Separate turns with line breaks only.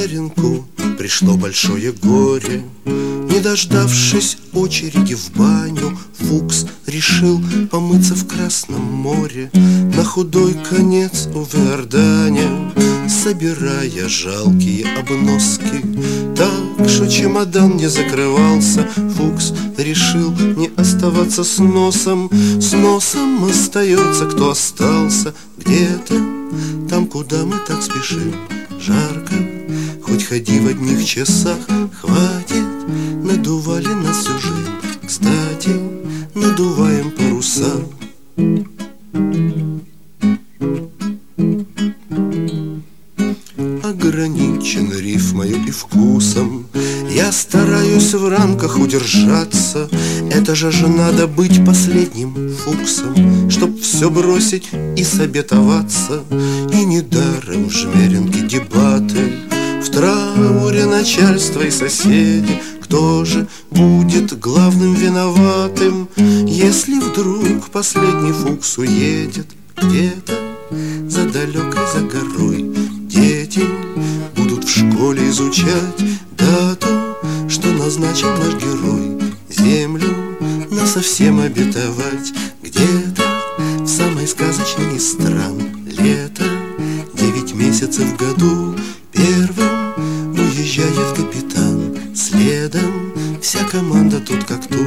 старинку пришло большое горе. Не дождавшись очереди в баню, Фукс решил помыться в Красном море. На худой конец в Иордане, собирая жалкие обноски. Так что чемодан не закрывался, Фукс решил не оставаться с носом. С носом остается, кто остался где-то там, куда мы так спешим. Жарко, хоть ходи в одних часах, хватит, надували нас всю жизнь. Кстати, надуваем паруса. Ограничен рифмою и вкусом, я стараюсь в рамках удержаться. Это же надо быть последним Фуксом, чтоб все бросить и собетоваться. И недаром в Жмеринке дебаты, в трауре начальство и соседи. Кто же будет главным виноватым, если вдруг последний Фукс уедет где-то за далекой, за горой? Дети будут в школе изучать дату, что назначил наш герой. Землю насовсем обетовать где-то в самой сказочной из стран. Лето, 9 месяцев в году, первым уезжает капитан. Следом вся команда тут как тут.